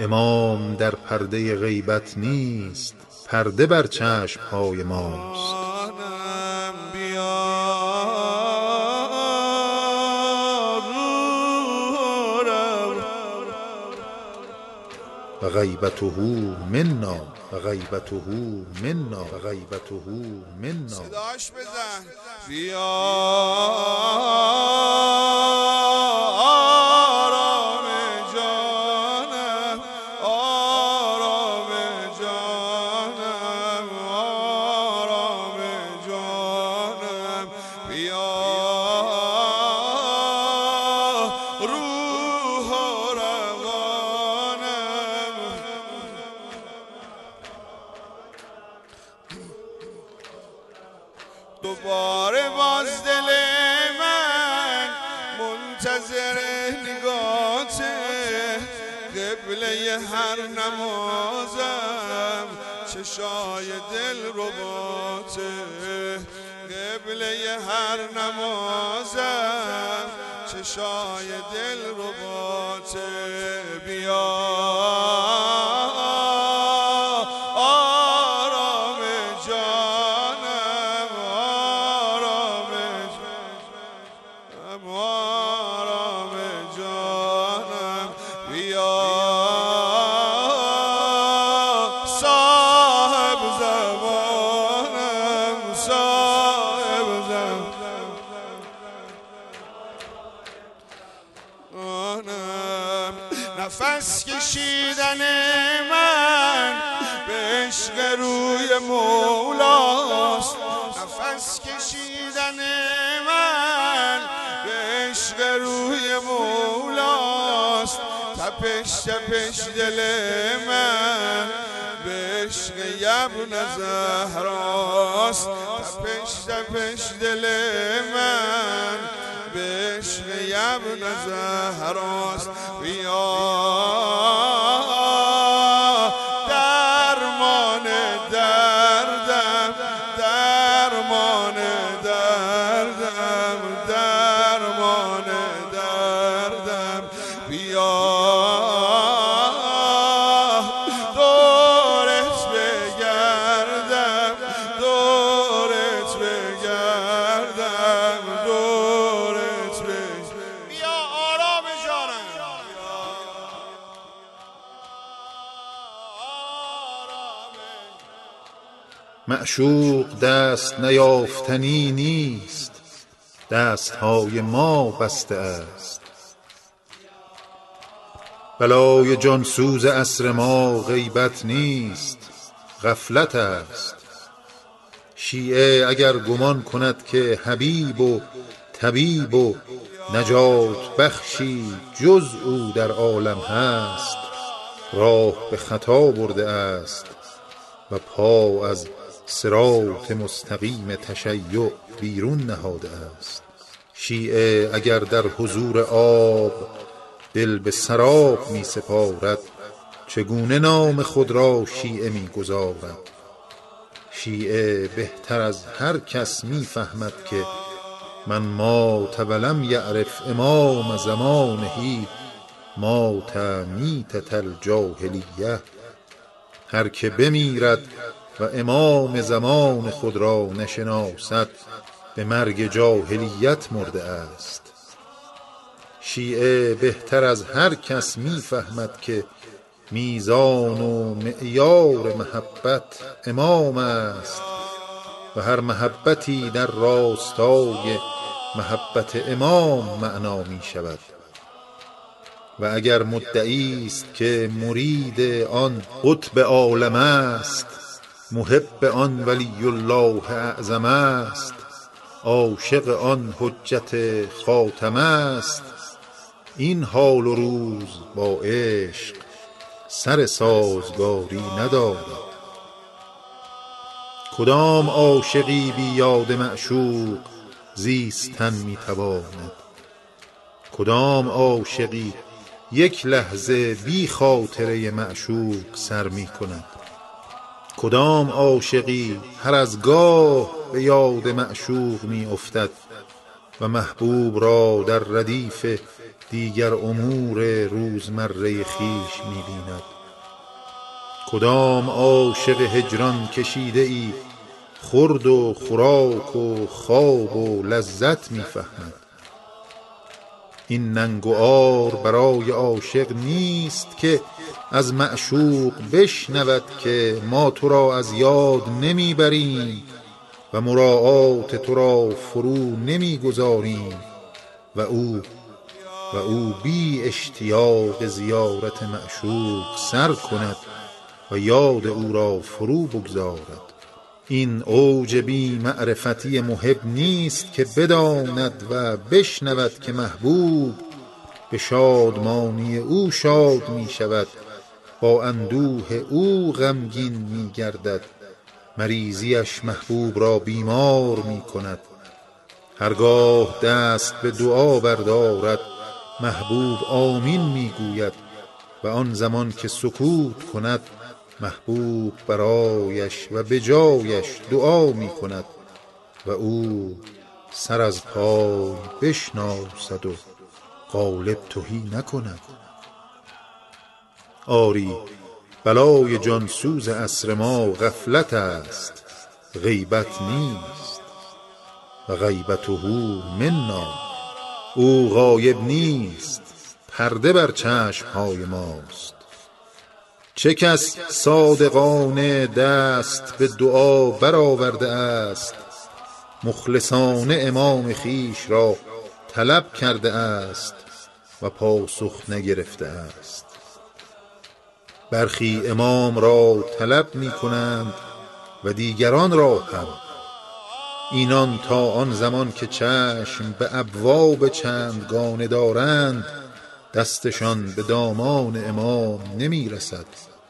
امام در پرده غیبت نیست، پرده بر چشم های ماست. و غیبته منا و غیبته منا و غیبته منا. صداش بزن بیا آرام جانم، آرام جانم، آرام جانم، بیا روح و روانم. دوباره باز دل من منتظر نگاته، قبله هر نمازم چشای دل رباته، قبله هر نمازم چشای دل رباته. بیا نفس کشیدن من به عشق روی مولاست، نفس کشیدن من به عشق روی مولاست، تپش تپش دل من به عشق ابن زهراست، تپش تپش دل من به عشق ابن زهراست. بیا درمان دردم، درمان دردم، درمان دردم، بیا دورت بگردم، دورت بگردم، دورت بگردم. بیا آرام جانم، معشوق دست نیافتنی نیست، دستهای ما بسته است. بلای جانسوز عصر ما غیبت نیست، غفلت است. شیعه اگر گمان کند که حبیب و طبیب و نجات بخشی جز او در عالم هست، راه به خطا برده است و پا از صراط مستقیم تشیع بیرون نهاده است. شیعه اگر در حضور آب دل به سراب می سپارد، چگونه نام خود را شیعه می گذارد؟ شیعه بهتر از هر کس می فهمد که من مات ولم یعرف امام زمانه مات میتة الجاهلیه. هر که بمیرد و امام زمان خود را نشناسد به مرگ جاهلیت مرده است. شیعه بهتر از هر کس میفهمد که میزان و معیار محبت امام است و هر محبتی در راستای محبت امام معنا می شود. و اگر مدعی است که مرید آن قطب عالم است، محب آن ولی الله اعظم است، عاشق آن حجت خاتم است، این حال و روز با عشق سر سازگاری ندارد. کدام عاشقی بی یاد معشوق زیستن میتواند؟ کدام عاشقی یک لحظه بی خاطره معشوق سر می کند؟ کدام عاشقی هر از گاه به یاد معشوق می افتد و محبوب را در ردیف دیگر امور روزمره خویش می بیند. کدام عاشق هجران کشیده ای خورد و خوراک و خواب و لذت می فهمد. این ننگ و عار برای عاشق نیست که از معشوق بشنود که ما تو را از یاد نمی بریم و مراعات تو را فرو نمی گذاریم و او بی اشتیاق زیارت معشوق سر کند و یاد او را فرو بگذارد. این اوج بی معرفتی محب نیست که بداند و بشنود که محبوب به شادمانی او شاد می شود، با اندوه او غمگین می گردد. مریضیش محبوب را بیمار می کند. هرگاه دست به دعا بردارد محبوب آمین می گوید و آن زمان که سکوت کند محبوب برایش و به جایش دعا می کند و او سر از پای بشناسد و قالب تهی نکند. آری بلای جانسوز عصر ما غفلت است، غیبت نیست. و غیبته منا، او غایب نیست، پرده بر چشم‌های ماست. چه کس صادقانه دست به دعا برآورده است، مخلصانه امام خویش را طلب کرده است و پاسخ نگرفته است. برخی امام را طلب می کنند و دیگران را هم. اینان تا آن زمان که چشم به ابواب چندگانه دارند دستشان به دامان امام نمی رسد.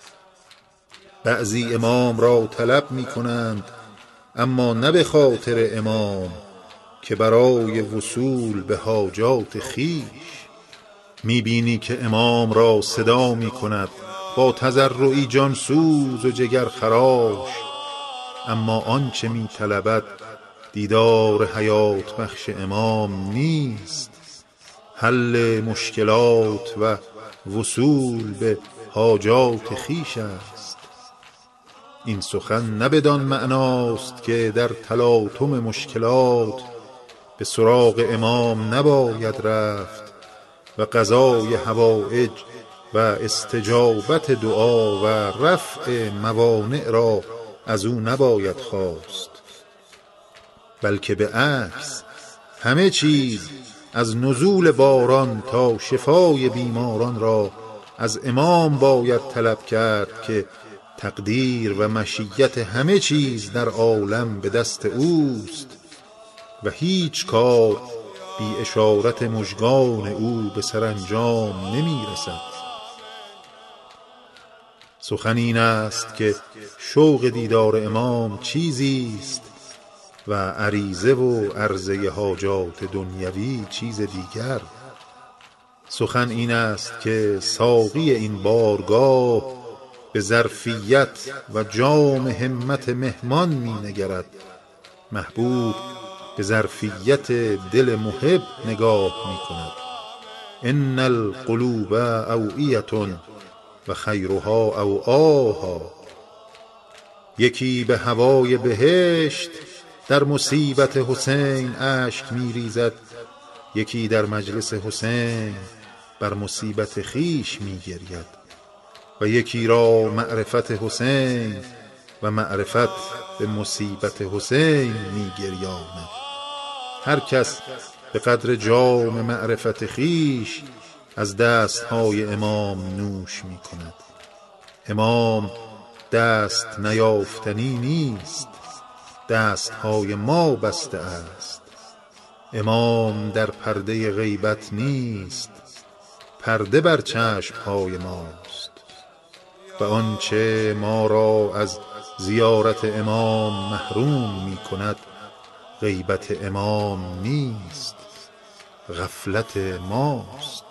بعضی امام را طلب می کنند اما نه به خاطر امام که برای وصول به حاجات خویش. می بینی که امام را صدا می کند با تضرعی جانسوز و جگر خراش، اما آنچه می طلبد دیدار حیات بخش امام نیست، حل مشکلات و وصول به حاجات خویش است. این سخن نه بدان معناست که در تلاطم مشکلات به سراغ امام نباید رفت و قضای حوائج و استجابت دعا و رفع موانع را از او نباید خواست، بلکه به عکس همه چیز از نزول باران تا شفای بیماران را از امام باید طلب کرد که تقدیر و مشیت همه چیز در عالم به دست اوست و هیچ کار بی اشارت مژگان او به سرانجام نمی رسد. سخن این است که شوق دیدار امام چیزی است و عریضه و عرضه حاجات دنیوی چیز دیگر. سخن این است که ساقی این بارگاه به ظرفیت و جام همت مهمان می نگرد، محبوب به ظرفیت دل محب نگاه می کند. ان القلوب اوعیة و خیرها اوعاها. یکی به هوای بهشت در مصیبت حسین اشک می ریزد، یکی در مجلس حسین بر مصیبت خویش می گرید و یکی را معرفت حسین و معرفت به مصیبت حسین می گریاند. هر کس به قدر جام معرفت خویش از دستهای امام نوش می کند. امام دست نیافتنی نیست، دستهای ما بسته است. امام در پرده غیبت نیست، پرده بر چشمهای ماست. و آنچه ما را از زیارت امام محروم می کند غیبت امام نیست، غفلت ماست.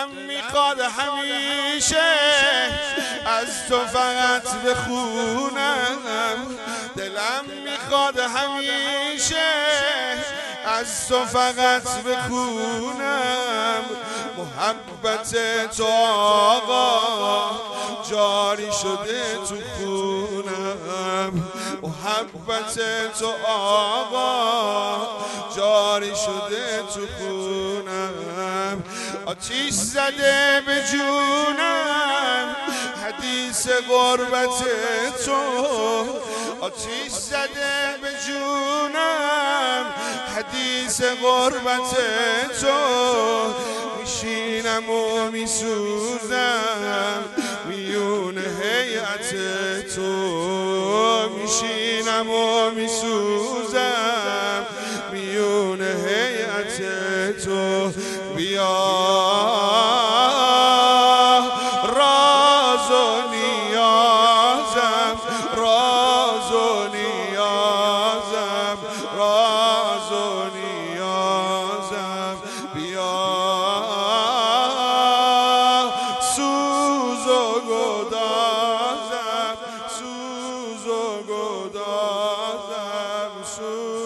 دلم میخواد همیشه از تو فقط بخونم، دلم میخواد همیشه از تو فقط بخونم. محبت تو آقا جاری شده تو خونم، محبت تو آقا جاری شده تو خونم. آتیش زده به جونم حدیث غربت تو، آتیش زده به جونم حدیث غربت تو. میشینم و میسوزم میون هیئت تو، میشینم و میسوزم میون هیئت تو. بیا راز و نیازم، راز و نیازم، راز و نیازم. بیا سوز و گدازم، سوز و گدازم، سوز